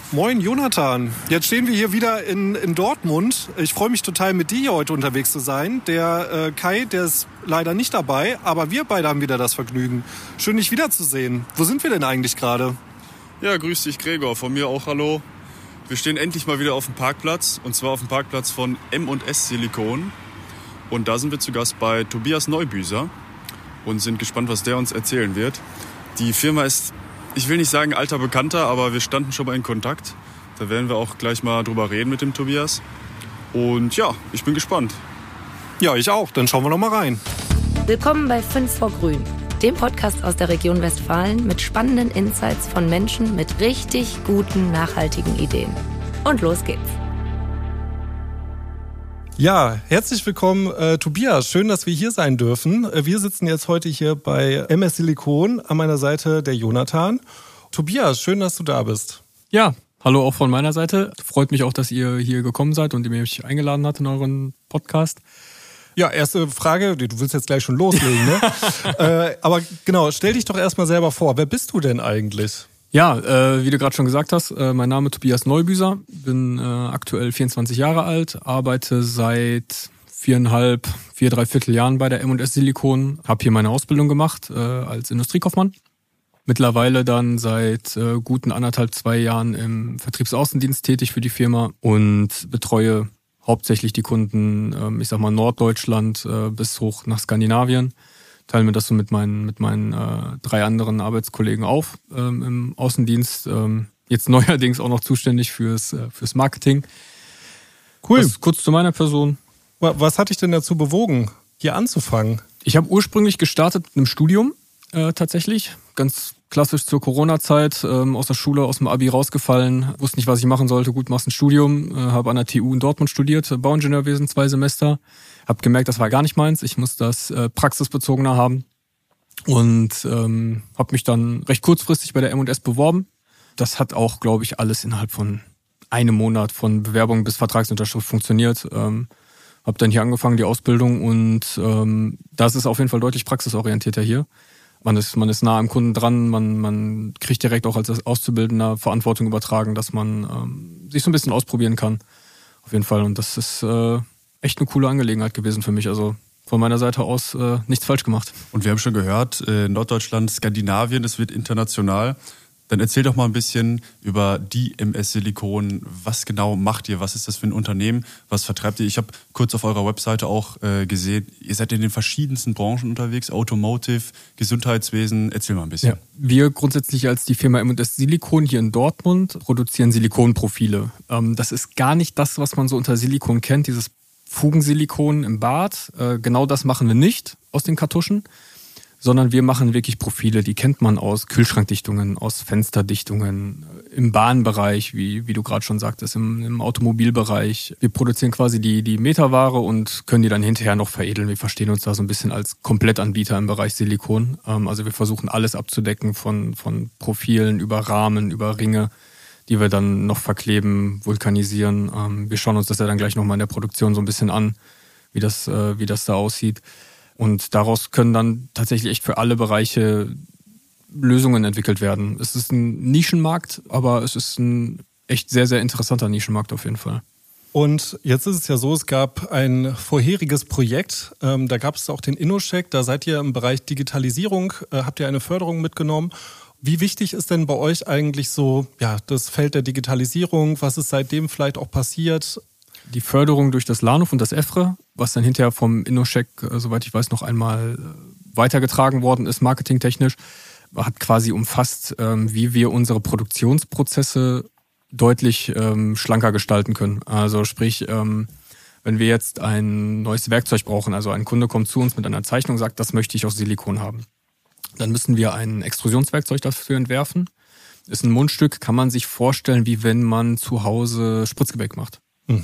Moin Jonathan, jetzt stehen wir hier wieder in Dortmund. Ich freue mich total, mit dir hier heute unterwegs zu sein. Der Kai, der ist leider nicht dabei, aber wir beide haben wieder das Vergnügen. Schön, dich wiederzusehen. Wo sind wir denn eigentlich gerade? Ja, grüß dich Gregor, von mir auch hallo. Wir stehen endlich mal wieder auf dem Parkplatz, und zwar auf dem Parkplatz von M&S Silikon. Und da sind wir zu Gast bei Tobias Neubüser und sind gespannt, was der uns erzählen wird. Die Firma ist, ich will nicht sagen alter Bekannter, aber wir standen schon mal in Kontakt. Da werden wir auch gleich mal drüber reden mit dem Tobias. Und ja, ich bin gespannt. Ja, ich auch. Dann schauen wir noch mal rein. Willkommen bei 5 vor Grün, dem Podcast aus der Region Westfalen mit spannenden Insights von Menschen mit richtig guten, nachhaltigen Ideen. Und los geht's. Ja, herzlich willkommen, Tobias. Schön, dass wir hier sein dürfen. Wir sitzen jetzt heute hier bei M&S Silikon. An meiner Seite der Jonathan. Tobias, schön, dass du da bist. Ja, hallo auch von meiner Seite. Freut mich auch, dass ihr hier gekommen seid und ihr mich eingeladen habt in euren Podcast. Ja, erste Frage, du willst jetzt gleich schon loslegen, ne? Aber genau, stell dich doch erstmal selber vor. Wer bist du denn eigentlich? Ja, wie du gerade schon gesagt hast, mein Name ist Tobias Neubüser, bin aktuell 24 Jahre alt, arbeite seit 4,5 Jahren bei der M&S Silikon, habe hier meine Ausbildung gemacht als Industriekaufmann. Mittlerweile dann seit guten 1,5-2 Jahren im Vertriebsaußendienst tätig für die Firma und betreue hauptsächlich die Kunden, ich sag mal Norddeutschland bis hoch nach Skandinavien. Teile mir das so mit meinen 3 anderen Arbeitskollegen auf im Außendienst. Jetzt neuerdings auch noch zuständig fürs Marketing. Cool. Das kurz zu meiner Person. Was hat dich denn dazu bewogen, hier anzufangen? Ich habe ursprünglich gestartet mit einem Studium tatsächlich. Ganz klassisch zur Corona-Zeit, aus der Schule, aus dem Abi rausgefallen. Wusste nicht, was ich machen sollte. Gut, machst ein Studium. Habe an der TU in Dortmund studiert, Bauingenieurwesen 2 Semester. Habe gemerkt, das war gar nicht meins. Ich muss das praxisbezogener haben. Und habe mich dann recht kurzfristig bei der M&S beworben. Das hat auch, glaube ich, alles innerhalb von einem Monat von Bewerbung bis Vertragsunterschrift funktioniert. Habe dann hier angefangen, die Ausbildung. Und das ist auf jeden Fall deutlich praxisorientierter hier. Man ist nah am Kunden dran, man kriegt direkt auch als Auszubildender Verantwortung übertragen, dass man sich so ein bisschen ausprobieren kann. Auf jeden Fall. Und das ist echt eine coole Angelegenheit gewesen für mich. Also von meiner Seite aus nichts falsch gemacht. Und wir haben schon gehört, Norddeutschland, Skandinavien, es wird international. Dann erzähl doch mal ein bisschen über die M&S Silikon. Was genau macht ihr? Was ist das für ein Unternehmen? Was vertreibt ihr? Ich habe kurz auf eurer Webseite auch gesehen, ihr seid in den verschiedensten Branchen unterwegs. Automotive, Gesundheitswesen. Erzähl mal ein bisschen. Ja, wir grundsätzlich als die Firma M&S Silikon hier in Dortmund produzieren Silikonprofile. Das ist gar nicht das, was man so unter Silikon kennt, dieses Fugensilikon im Bad. Genau das machen wir nicht aus den Kartuschen, sondern wir machen wirklich Profile, die kennt man aus Kühlschrankdichtungen, aus Fensterdichtungen, im Bahnbereich, wie du gerade schon sagtest, im Automobilbereich. Wir produzieren quasi die Meterware und können die dann hinterher noch veredeln. Wir verstehen uns da so ein bisschen als Komplettanbieter im Bereich Silikon. Also wir versuchen alles abzudecken von Profilen über Rahmen, über Ringe, die wir dann noch verkleben, vulkanisieren. Wir schauen uns das ja dann gleich nochmal in der Produktion so ein bisschen an, wie das da aussieht. Und daraus können dann tatsächlich echt für alle Bereiche Lösungen entwickelt werden. Es ist ein Nischenmarkt, aber es ist ein echt sehr, sehr interessanter Nischenmarkt auf jeden Fall. Und jetzt ist es ja so, es gab ein vorheriges Projekt, da gab es auch den InnoCheck, da seid ihr im Bereich Digitalisierung, habt ihr eine Förderung mitgenommen. Wie wichtig ist denn bei euch eigentlich so das Feld der Digitalisierung? Was ist seitdem vielleicht auch passiert? Die Förderung durch das LANUF und das EFRE, was dann hinterher vom InnoCheck, soweit ich weiß, noch einmal weitergetragen worden ist, marketingtechnisch, hat quasi umfasst, wie wir unsere Produktionsprozesse deutlich schlanker gestalten können. Also sprich, wenn wir jetzt ein neues Werkzeug brauchen, also ein Kunde kommt zu uns mit einer Zeichnung und sagt, das möchte ich aus Silikon haben, dann müssen wir ein Extrusionswerkzeug dafür entwerfen. Ist ein Mundstück, kann man sich vorstellen, wie wenn man zu Hause Spritzgebäck macht.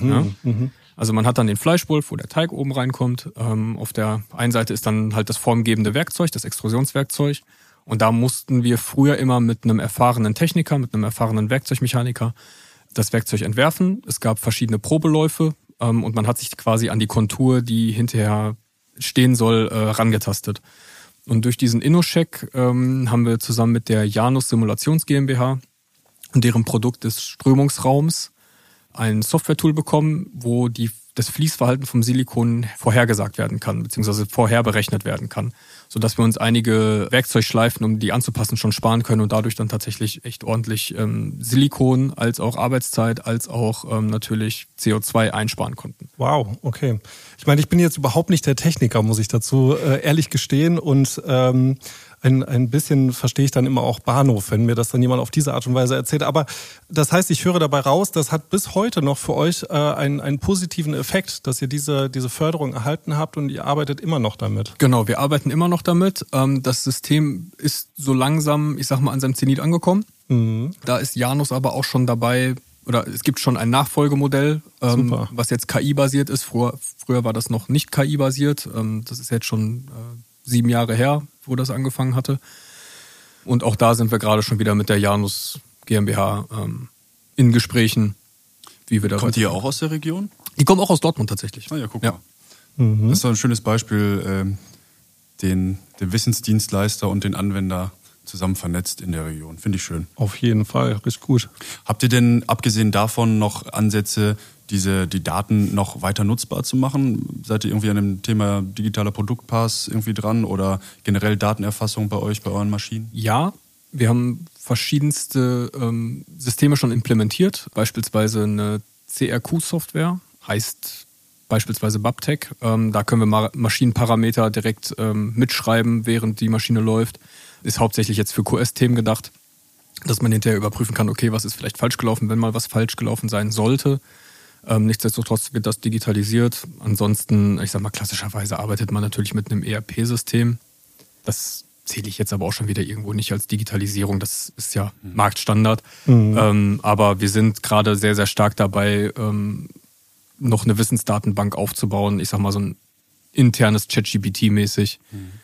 Also man hat dann den Fleischwolf, wo der Teig oben reinkommt. Auf der einen Seite ist dann halt das formgebende Werkzeug, das Extrusionswerkzeug. Und da mussten wir früher immer mit einem erfahrenen Techniker, mit einem erfahrenen Werkzeugmechaniker das Werkzeug entwerfen. Es gab verschiedene Probeläufe und man hat sich quasi an die Kontur, die hinterher stehen soll, rangetastet. Und durch diesen InnoCheck haben wir zusammen mit der Janus Simulations GmbH und deren Produkt des Strömungsraums ein Software-Tool bekommen, wo das Fließverhalten vom Silikon vorhergesagt werden kann, beziehungsweise vorherberechnet werden kann, sodass wir uns einige Werkzeugschleifen, um die anzupassen, schon sparen können und dadurch dann tatsächlich echt ordentlich Silikon als auch Arbeitszeit, als auch natürlich CO2 einsparen konnten. Wow, okay. Ich meine, ich bin jetzt überhaupt nicht der Techniker, muss ich dazu ehrlich gestehen, und ein bisschen verstehe ich dann immer auch Bahnhof, wenn mir das dann jemand auf diese Art und Weise erzählt. Aber das heißt, ich höre dabei raus, das hat bis heute noch für euch einen positiven Effekt, dass ihr diese Förderung erhalten habt und ihr arbeitet immer noch damit. Genau, wir arbeiten immer noch damit. Das System ist so langsam, ich sag mal, an seinem Zenit angekommen. Mhm. Da ist Janus aber auch schon dabei, oder es gibt schon ein Nachfolgemodell, was jetzt KI-basiert ist. Früher war das noch nicht KI-basiert. Das ist jetzt schon 7 Jahre her, wo das angefangen hatte. Und auch da sind wir gerade schon wieder mit der Janus GmbH in Gesprächen, wie wir da Kommt die auch aus der Region? Die kommen auch aus Dortmund tatsächlich. Ah ja, guck mal. Mhm. Das ist doch ein schönes Beispiel, den Wissensdienstleister und den Anwender zusammen vernetzt in der Region. Finde ich schön. Auf jeden Fall, richtig gut. Habt ihr denn abgesehen davon noch Ansätze, die Daten noch weiter nutzbar zu machen? Seid ihr irgendwie an dem Thema digitaler Produktpass irgendwie dran oder generell Datenerfassung bei euch, bei euren Maschinen? Ja, wir haben verschiedenste Systeme schon implementiert, beispielsweise eine CRQ-Software, heißt beispielsweise Babtec. Da können wir Maschinenparameter direkt mitschreiben, während die Maschine läuft. Ist hauptsächlich jetzt für QS-Themen gedacht, dass man hinterher überprüfen kann, okay, was ist vielleicht falsch gelaufen, wenn mal was falsch gelaufen sein sollte. Nichtsdestotrotz wird das digitalisiert. Ansonsten, ich sag mal, klassischerweise arbeitet man natürlich mit einem ERP-System. Das zähle ich jetzt aber auch schon wieder irgendwo nicht als Digitalisierung. Das ist ja Marktstandard. Mhm. Aber wir sind gerade sehr, sehr stark dabei, noch eine Wissensdatenbank aufzubauen. Ich sag mal, so ein internes ChatGPT-mäßig,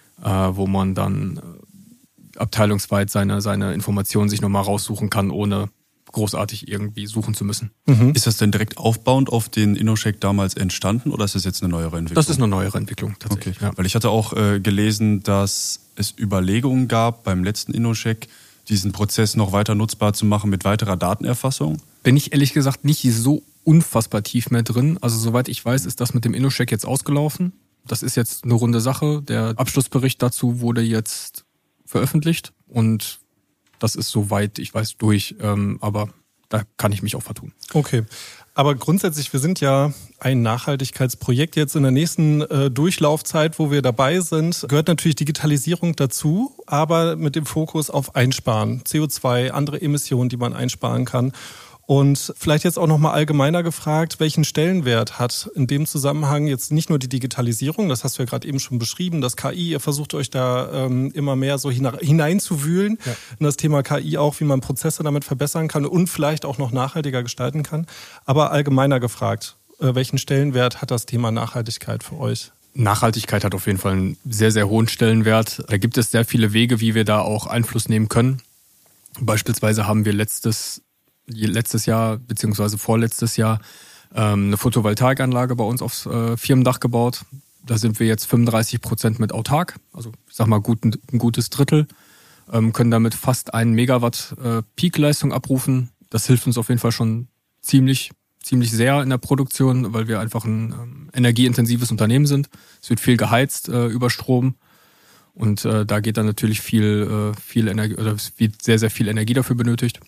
wo man dann abteilungsweit seine Informationen sich nochmal raussuchen kann, ohne großartig irgendwie suchen zu müssen. Mhm. Ist das denn direkt aufbauend auf den InnoShake damals entstanden oder ist das jetzt eine neuere Entwicklung? Das ist eine neuere Entwicklung tatsächlich. Okay. Ja. Weil ich hatte auch gelesen, dass es Überlegungen gab beim letzten InnoShake, diesen Prozess noch weiter nutzbar zu machen mit weiterer Datenerfassung. Bin ich ehrlich gesagt nicht so unfassbar tief mehr drin. Also soweit ich weiß, ist das mit dem InnoShake jetzt ausgelaufen. Das ist jetzt eine runde Sache. Der Abschlussbericht dazu wurde jetzt veröffentlicht und das ist soweit ich weiß durch, aber da kann ich mich auch vertun. Okay, aber grundsätzlich, wir sind ja ein Nachhaltigkeitsprojekt jetzt in der nächsten Durchlaufzeit, wo wir dabei sind, gehört natürlich Digitalisierung dazu, aber mit dem Fokus auf Einsparen, CO2, andere Emissionen, die man einsparen kann. Und vielleicht jetzt auch nochmal allgemeiner gefragt, welchen Stellenwert hat in dem Zusammenhang jetzt nicht nur die Digitalisierung, das hast du ja gerade eben schon beschrieben, das KI, ihr versucht euch da immer mehr so hineinzuwühlen in das Thema KI auch, wie man Prozesse damit verbessern kann und vielleicht auch noch nachhaltiger gestalten kann. Aber allgemeiner gefragt, welchen Stellenwert hat das Thema Nachhaltigkeit für euch? Nachhaltigkeit hat auf jeden Fall einen sehr, sehr hohen Stellenwert. Da gibt es sehr viele Wege, wie wir da auch Einfluss nehmen können. Beispielsweise haben wir letztes Jahr bzw. vorletztes Jahr eine Photovoltaikanlage bei uns aufs Firmendach gebaut. Da sind wir jetzt 35% mit autark, also ich sag mal ein gutes Drittel, können damit fast 1 Megawatt Peakleistung abrufen. Das hilft uns auf jeden Fall schon ziemlich sehr in der Produktion, weil wir einfach ein energieintensives Unternehmen sind. Es wird viel geheizt über Strom und da geht dann natürlich viel Energie, oder es wird sehr, sehr viel Energie dafür benötigt.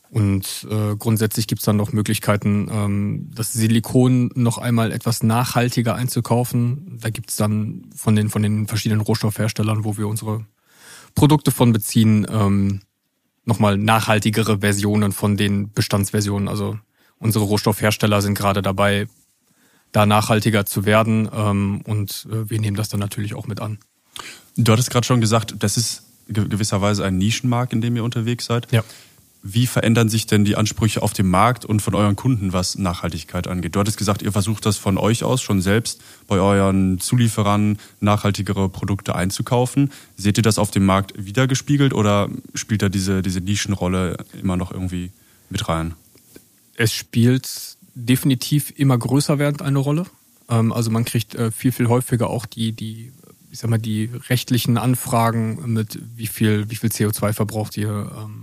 Und grundsätzlich gibt es dann noch Möglichkeiten, das Silikon noch einmal etwas nachhaltiger einzukaufen. Da gibt es dann von den verschiedenen Rohstoffherstellern, wo wir unsere Produkte von beziehen, nochmal nachhaltigere Versionen von den Bestandsversionen. Also unsere Rohstoffhersteller sind gerade dabei, da nachhaltiger zu werden und wir nehmen das dann natürlich auch mit an. Du hattest gerade schon gesagt, das ist gewisserweise ein Nischenmarkt, in dem ihr unterwegs seid. Ja. Wie verändern sich denn die Ansprüche auf dem Markt und von euren Kunden, was Nachhaltigkeit angeht? Du hattest gesagt, ihr versucht das von euch aus schon selbst bei euren Zulieferern nachhaltigere Produkte einzukaufen. Seht ihr das auf dem Markt wiedergespiegelt oder spielt da diese Nischenrolle immer noch irgendwie mit rein? Es spielt definitiv immer größer werdend eine Rolle. Also man kriegt viel häufiger auch die rechtlichen Anfragen mit, wie viel CO2 verbraucht ihr,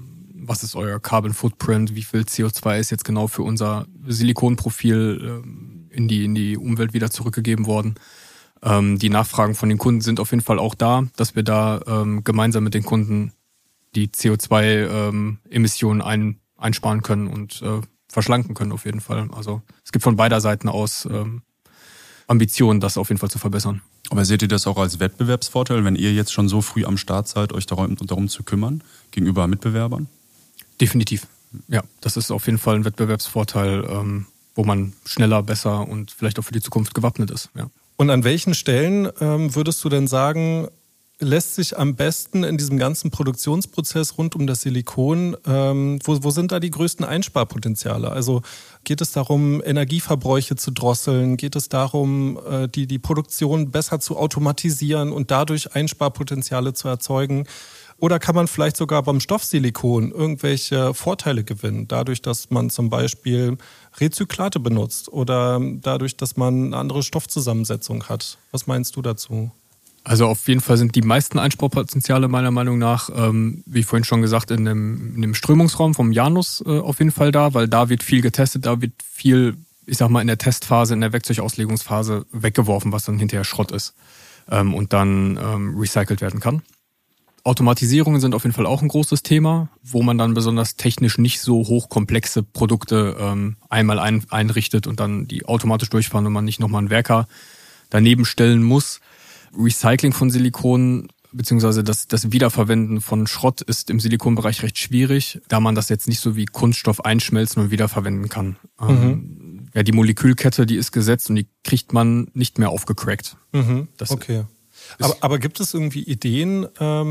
was ist euer Carbon Footprint, wie viel CO2 ist jetzt genau für unser Silikonprofil in die Umwelt wieder zurückgegeben worden. Die Nachfragen von den Kunden sind auf jeden Fall auch da, dass wir da gemeinsam mit den Kunden die CO2-Emissionen einsparen können und verschlanken können auf jeden Fall. Also es gibt von beider Seiten aus Ambitionen, das auf jeden Fall zu verbessern. Aber seht ihr das auch als Wettbewerbsvorteil, wenn ihr jetzt schon so früh am Start seid, euch darum zu kümmern, gegenüber Mitbewerbern? Definitiv. Ja, das ist auf jeden Fall ein Wettbewerbsvorteil, wo man schneller, besser und vielleicht auch für die Zukunft gewappnet ist. Ja. Und an welchen Stellen würdest du denn sagen, lässt sich am besten in diesem ganzen Produktionsprozess rund um das Silikon, wo sind da die größten Einsparpotenziale? Also geht es darum, Energieverbräuche zu drosseln? Geht es darum, die Produktion besser zu automatisieren und dadurch Einsparpotenziale zu erzeugen? Oder kann man vielleicht sogar beim Stoffsilikon irgendwelche Vorteile gewinnen, dadurch, dass man zum Beispiel Rezyklate benutzt oder dadurch, dass man eine andere Stoffzusammensetzung hat? Was meinst du dazu? Also auf jeden Fall sind die meisten Einsparpotenziale meiner Meinung nach, wie vorhin schon gesagt, in dem Strömungsraum vom Janus auf jeden Fall da, weil da wird viel getestet, da wird viel, ich sag mal, in der Testphase, in der Werkzeugauslegungsphase weggeworfen, was dann hinterher Schrott ist und dann recycelt werden kann. Automatisierungen sind auf jeden Fall auch ein großes Thema, wo man dann besonders technisch nicht so hochkomplexe Produkte einmal einrichtet und dann die automatisch durchfahren und man nicht nochmal einen Werker daneben stellen muss. Recycling von Silikon beziehungsweise das Wiederverwenden von Schrott ist im Silikonbereich recht schwierig, da man das jetzt nicht so wie Kunststoff einschmelzen und wiederverwenden kann. Ja, die Molekülkette, die ist gesetzt und die kriegt man nicht mehr aufgecrackt. Okay. Aber gibt es irgendwie Ideen,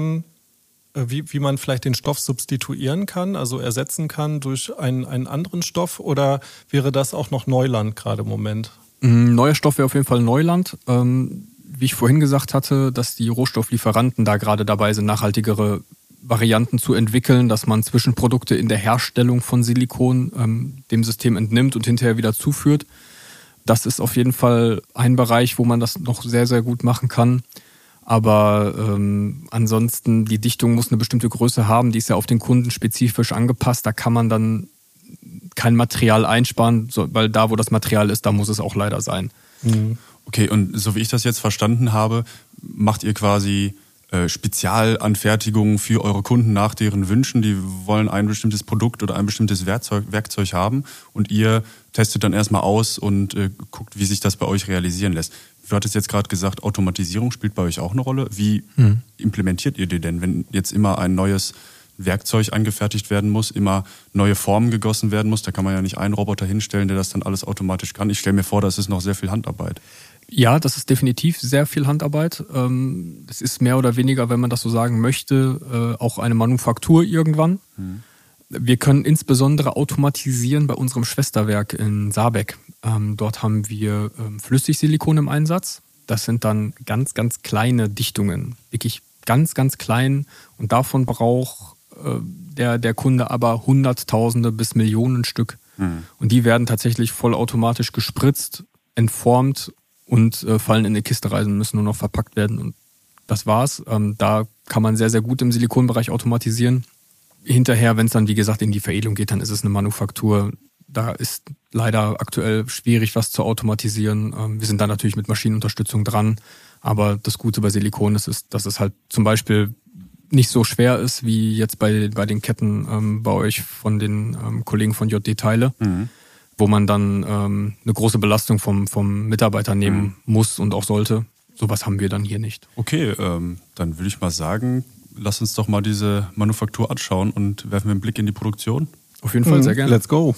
wie man vielleicht den Stoff substituieren kann, also ersetzen kann durch einen anderen Stoff, oder wäre das auch noch Neuland gerade im Moment? Neuer Stoff wäre auf jeden Fall Neuland. Wie ich vorhin gesagt hatte, dass die Rohstofflieferanten da gerade dabei sind, nachhaltigere Varianten zu entwickeln, dass man Zwischenprodukte in der Herstellung von Silikon dem System entnimmt und hinterher wieder zuführt. Das ist auf jeden Fall ein Bereich, wo man das noch sehr, sehr gut machen kann. Aber ansonsten, die Dichtung muss eine bestimmte Größe haben, die ist ja auf den Kunden spezifisch angepasst. Da kann man dann kein Material einsparen, weil da, wo das Material ist, da muss es auch leider sein. Okay, und so wie ich das jetzt verstanden habe, macht ihr quasi Spezialanfertigungen für eure Kunden nach deren Wünschen. Die wollen ein bestimmtes Produkt oder ein bestimmtes Werkzeug haben und ihr testet dann erstmal aus und guckt, wie sich das bei euch realisieren lässt. Du hattest jetzt gerade gesagt, Automatisierung spielt bei euch auch eine Rolle. Wie implementiert ihr die denn, wenn jetzt immer ein neues Werkzeug angefertigt werden muss, immer neue Formen gegossen werden muss? Da kann man ja nicht einen Roboter hinstellen, der das dann alles automatisch kann. Ich stelle mir vor, das ist noch sehr viel Handarbeit. Ja, das ist definitiv sehr viel Handarbeit. Es ist mehr oder weniger, wenn man das so sagen möchte, auch eine Manufaktur irgendwann. Wir können insbesondere automatisieren bei unserem Schwesterwerk in Saarbeck. Dort haben wir Flüssigsilikon im Einsatz. Das sind dann ganz, ganz kleine Dichtungen, wirklich ganz, ganz klein. Und davon braucht der Kunde aber Hunderttausende bis Millionen Stück. Und die werden tatsächlich vollautomatisch gespritzt, entformt und fallen in eine Kiste rein, müssen nur noch verpackt werden. Und das war's. Da kann man sehr, sehr gut im Silikonbereich automatisieren. Hinterher, wenn es dann, wie gesagt, in die Veredelung geht, dann ist es eine Manufaktur. Da ist leider aktuell schwierig, was zu automatisieren. Wir sind da natürlich mit Maschinenunterstützung dran. Aber das Gute bei Silikon ist, dass es halt zum Beispiel nicht so schwer ist, wie jetzt bei den Ketten bei euch von den Kollegen von JD Teile, wo man dann eine große Belastung vom Mitarbeiter nehmen muss und auch sollte. Sowas haben wir dann hier nicht. Okay, dann würde ich mal sagen, lass uns doch mal diese Manufaktur anschauen und werfen wir einen Blick in die Produktion. Auf jeden Fall, sehr gerne. Let's go.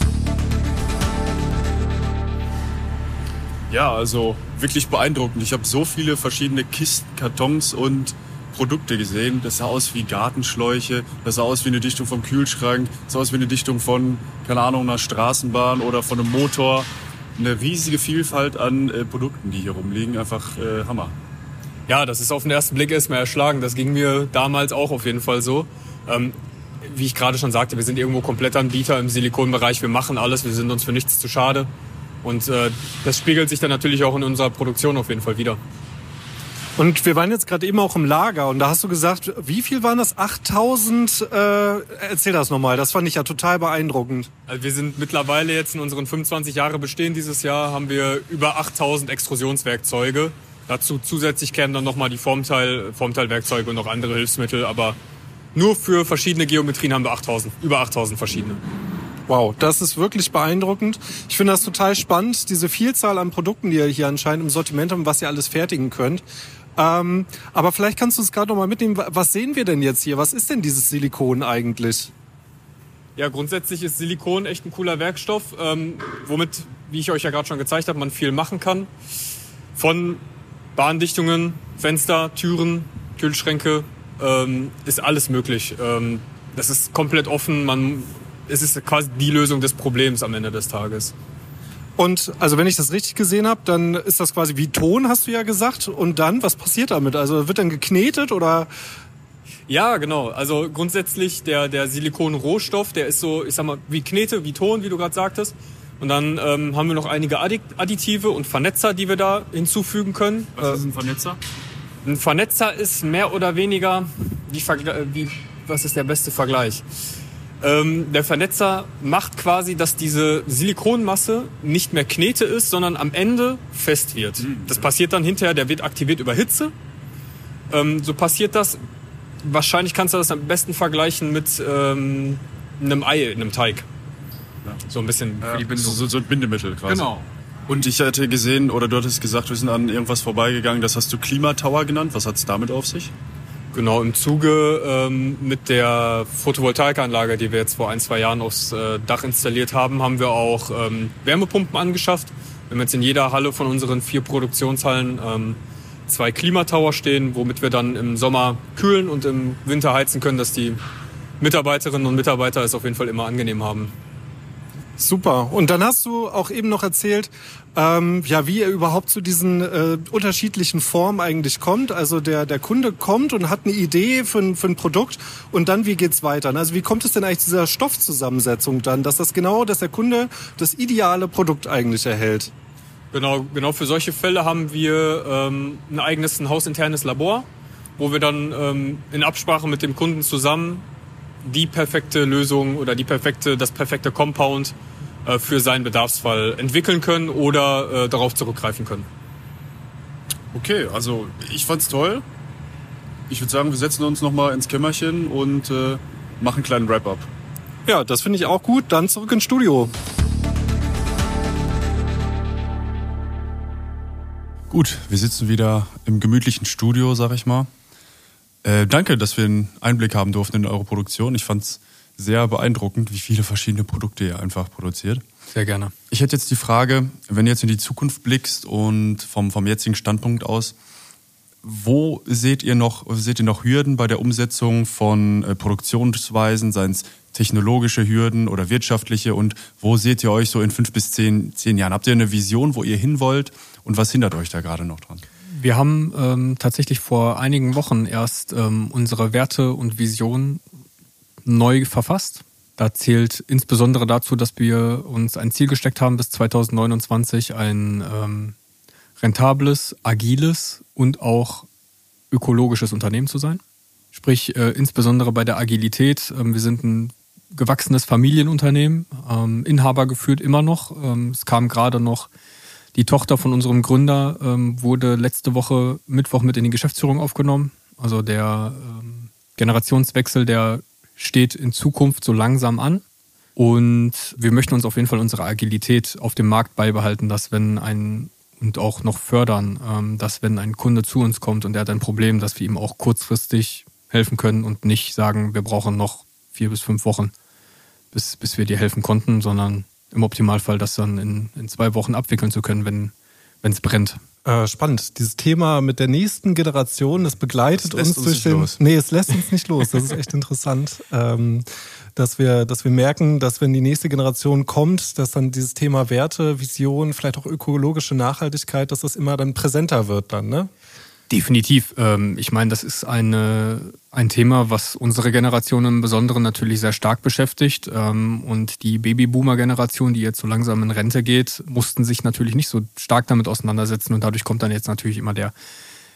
Ja, also wirklich beeindruckend. Ich habe so viele verschiedene Kisten, Kartons und Produkte gesehen. Das sah aus wie Gartenschläuche, das sah aus wie eine Dichtung vom Kühlschrank, das sah aus wie eine Dichtung von, keine Ahnung, einer Straßenbahn oder von einem Motor. Eine riesige Vielfalt an Produkten, die hier rumliegen. Einfach Hammer. Ja, das ist auf den ersten Blick erstmal erschlagen. Das ging mir damals auch auf jeden Fall so. Wie ich gerade schon sagte, wir sind irgendwo Komplettanbieter im Silikonbereich. Wir machen alles, wir sind uns für nichts zu schade. Und das spiegelt sich dann natürlich auch in unserer Produktion auf jeden Fall wieder. Und wir waren jetzt gerade eben auch im Lager und da hast du gesagt, wie viel waren das? 8000? Erzähl das nochmal, das fand ich ja total beeindruckend. Also wir sind mittlerweile jetzt in unseren 25 Jahre bestehen dieses Jahr, haben wir über 8000 Extrusionswerkzeuge. Dazu zusätzlich kämen dann nochmal die Formteilwerkzeuge und noch andere Hilfsmittel, aber nur für verschiedene Geometrien haben wir über 8000 verschiedene. Wow, das ist wirklich beeindruckend. Ich finde das total spannend, diese Vielzahl an Produkten, die ihr hier anscheinend im Sortiment habt, was ihr alles fertigen könnt. Aber vielleicht kannst du uns gerade noch mal mitnehmen, was sehen wir denn jetzt hier? Was ist denn dieses Silikon eigentlich? Ja, grundsätzlich ist Silikon echt ein cooler Werkstoff, womit, wie ich euch ja gerade schon gezeigt habe, man viel machen kann. Von Bahndichtungen, Fenster, Türen, Kühlschränke, ist alles möglich. Das ist komplett offen, es ist quasi die Lösung des Problems am Ende des Tages. Und also wenn ich das richtig gesehen habe, dann ist das quasi wie Ton, hast du ja gesagt. Und dann, was passiert damit? Also wird dann geknetet oder? Ja, genau. Also grundsätzlich der Silikonrohstoff, der ist so, ich sag mal, wie Knete, wie Ton, wie du gerade sagtest. Und dann haben wir noch einige Additive und Vernetzer, die wir da hinzufügen können. Was ist ein Vernetzer? Ein Vernetzer ist mehr oder weniger, was ist der beste Vergleich? Der Vernetzer macht quasi, dass diese Silikonmasse nicht mehr Knete ist, sondern am Ende fest wird. Das passiert dann hinterher, der wird aktiviert über Hitze. So passiert das. Wahrscheinlich kannst du das am besten vergleichen mit einem Ei, einem Teig. Ja. So ein bisschen für die Bindung. So ein Bindemittel quasi. Genau. Und ich hatte gesehen, oder du hattest gesagt, wir sind an irgendwas vorbeigegangen, das hast du Klimatower genannt. Was hat es damit auf sich? Genau, im Zuge mit der Photovoltaikanlage, die wir jetzt vor 1-2 Jahren aufs Dach installiert haben, haben wir auch Wärmepumpen angeschafft. Wir haben jetzt in jeder Halle von unseren 4 Produktionshallen 2 Klimatower stehen, womit wir dann im Sommer kühlen und im Winter heizen können, dass die Mitarbeiterinnen und Mitarbeiter es auf jeden Fall immer angenehm haben. Super. Und dann hast du auch eben noch erzählt, wie ihr überhaupt zu diesen unterschiedlichen Formen eigentlich kommt. Also der Kunde kommt und hat eine Idee für ein Produkt und dann wie geht's weiter? Also wie kommt es denn eigentlich zu dieser Stoffzusammensetzung dann, dass der Kunde das ideale Produkt eigentlich erhält? Genau für solche Fälle haben wir ein eigenes, ein hausinternes Labor, wo wir dann in Absprache mit dem Kunden zusammen die perfekte Lösung oder das perfekte Compound für seinen Bedarfsfall entwickeln können oder darauf zurückgreifen können. Okay, also ich fand's toll. Ich würde sagen, wir setzen uns nochmal ins Kämmerchen und machen einen kleinen Wrap-up. Ja, das finde ich auch gut. Dann zurück ins Studio. Gut, wir sitzen wieder im gemütlichen Studio, sag ich mal. Danke, dass wir einen Einblick haben durften in eure Produktion. Ich fand's sehr beeindruckend, wie viele verschiedene Produkte ihr einfach produziert. Sehr gerne. Ich hätte jetzt die Frage, wenn du jetzt in die Zukunft blickst und vom jetzigen Standpunkt aus, wo seht ihr noch Hürden bei der Umsetzung von Produktionsweisen, seien es technologische Hürden oder wirtschaftliche, und wo seht ihr euch so in 5 bis 10 Jahren? Habt ihr eine Vision, wo ihr hin wollt, und was hindert euch da gerade noch dran? Wir haben tatsächlich vor einigen Wochen erst unsere Werte und Vision neu verfasst. Da zählt insbesondere dazu, dass wir uns ein Ziel gesteckt haben, bis 2029 ein rentables, agiles und auch ökologisches Unternehmen zu sein. Sprich, insbesondere bei der Agilität. Wir sind ein gewachsenes Familienunternehmen, Inhaber geführt immer noch. Es kam gerade noch die Tochter von unserem Gründer, wurde letzte Woche Mittwoch mit in die Geschäftsführung aufgenommen. Also der Generationswechsel, der steht in Zukunft so langsam an. Und wir möchten uns auf jeden Fall unsere Agilität auf dem Markt beibehalten, und auch noch fördern, dass wenn ein Kunde zu uns kommt und er hat ein Problem, dass wir ihm auch kurzfristig helfen können und nicht sagen, wir brauchen noch 4 bis 5 Wochen, bis wir dir helfen konnten, sondern im Optimalfall das dann in 2 Wochen abwickeln zu können, wenn es brennt. Spannend. Dieses Thema mit der nächsten Generation, das begleitet uns durch den... Nee, es lässt uns nicht los. Das ist echt interessant, dass wir merken, dass wenn die nächste Generation kommt, dass dann dieses Thema Werte, Vision, vielleicht auch ökologische Nachhaltigkeit, dass das immer dann präsenter wird dann, ne? Definitiv. Ich meine, das ist ein Thema, was unsere Generation im Besonderen natürlich sehr stark beschäftigt. Und die Babyboomer-Generation, die jetzt so langsam in Rente geht, mussten sich natürlich nicht so stark damit auseinandersetzen. Und dadurch kommt dann jetzt natürlich immer der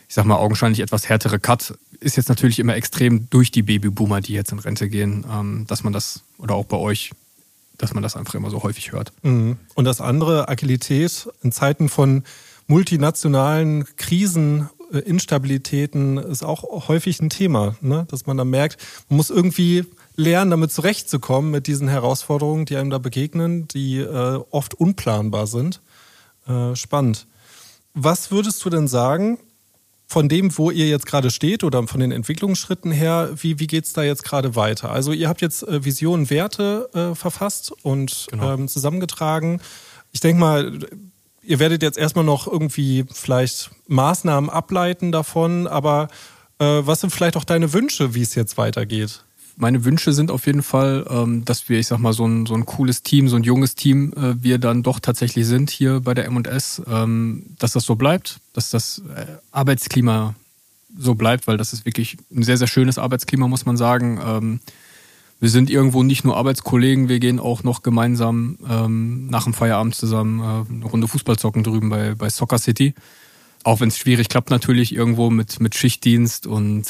ich sag mal, augenscheinlich etwas härtere Cut ist jetzt natürlich immer extrem durch die Babyboomer, die jetzt in Rente gehen, dass man das, oder auch bei euch, dass man das einfach immer so häufig hört. Und das andere, Agilität, in Zeiten von multinationalen Krisen, Instabilitäten, ist auch häufig ein Thema, ne? Dass man dann merkt, man muss irgendwie lernen, damit zurechtzukommen mit diesen Herausforderungen, die einem da begegnen, die oft unplanbar sind. Spannend. Was würdest du denn sagen, von dem, wo ihr jetzt gerade steht oder von den Entwicklungsschritten her, wie geht's da jetzt gerade weiter? Also ihr habt jetzt Visionen, Werte verfasst und zusammengetragen. Ich denke mal, ihr werdet jetzt erstmal noch irgendwie vielleicht Maßnahmen ableiten davon, aber was sind vielleicht auch deine Wünsche, wie es jetzt weitergeht? Meine Wünsche sind auf jeden Fall, dass wir, ich sag mal, so ein cooles Team, so ein junges Team, wir dann doch tatsächlich sind hier bei der M&S, dass das so bleibt, dass das Arbeitsklima so bleibt, weil das ist wirklich ein sehr, sehr schönes Arbeitsklima, muss man sagen. Wir sind irgendwo nicht nur Arbeitskollegen, wir gehen auch noch gemeinsam nach dem Feierabend zusammen eine Runde Fußball zocken drüben bei Soccer City. Auch wenn es schwierig klappt natürlich irgendwo mit Schichtdienst und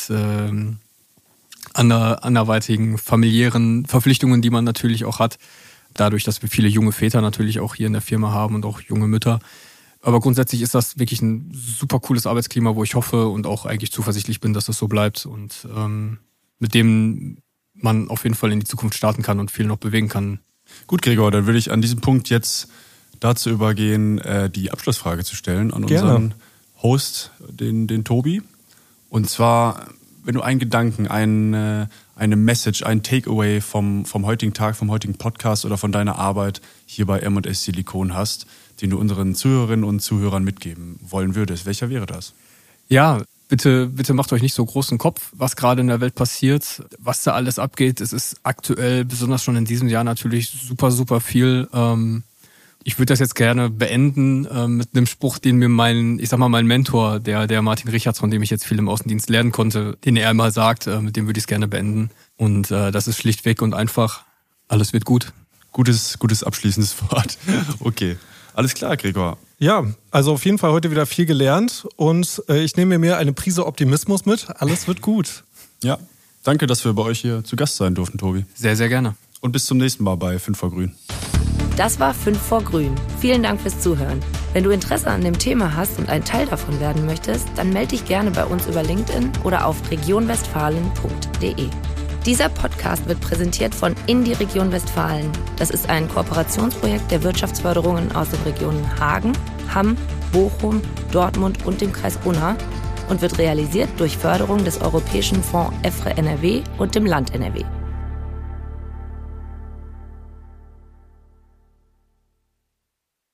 anderweitigen familiären Verpflichtungen, die man natürlich auch hat. Dadurch, dass wir viele junge Väter natürlich auch hier in der Firma haben und auch junge Mütter. Aber grundsätzlich ist das wirklich ein super cooles Arbeitsklima, wo ich hoffe und auch eigentlich zuversichtlich bin, dass das so bleibt und mit dem man auf jeden Fall in die Zukunft starten kann und viel noch bewegen kann. Gut, Gregor, dann würde ich an diesem Punkt jetzt dazu übergehen, die Abschlussfrage zu stellen an unseren Host, den Tobi. Und zwar, wenn du einen Gedanken, eine Message, ein Takeaway vom heutigen Tag, vom heutigen Podcast oder von deiner Arbeit hier bei M&S Silikon hast, den du unseren Zuhörerinnen und Zuhörern mitgeben wollen würdest, welcher wäre das? Ja, bitte macht euch nicht so großen Kopf, was gerade in der Welt passiert, was da alles abgeht. Es ist aktuell, besonders schon in diesem Jahr, natürlich super, super viel. Ich würde das jetzt gerne beenden mit einem Spruch, den mir mein Mentor, der Martin Richards, von dem ich jetzt viel im Außendienst lernen konnte, den er mal sagt, mit dem würde ich es gerne beenden. Und das ist schlichtweg und einfach, alles wird gut. Gutes abschließendes Wort. Okay, alles klar, Gregor. Ja, also auf jeden Fall heute wieder viel gelernt und ich nehme mir eine Prise Optimismus mit. Alles wird gut. Ja, danke, dass wir bei euch hier zu Gast sein durften, Tobi. Sehr, sehr gerne. Und bis zum nächsten Mal bei 5 vor Grün. Das war 5 vor Grün. Vielen Dank fürs Zuhören. Wenn du Interesse an dem Thema hast und ein Teil davon werden möchtest, dann melde dich gerne bei uns über LinkedIn oder auf regionwestfalen.de. Dieser Podcast wird präsentiert von In die Region Westfalen. Das ist ein Kooperationsprojekt der Wirtschaftsförderungen aus den Regionen Hagen, Hamm, Bochum, Dortmund und dem Kreis Unna und wird realisiert durch Förderung des Europäischen Fonds EFRE NRW und dem Land NRW.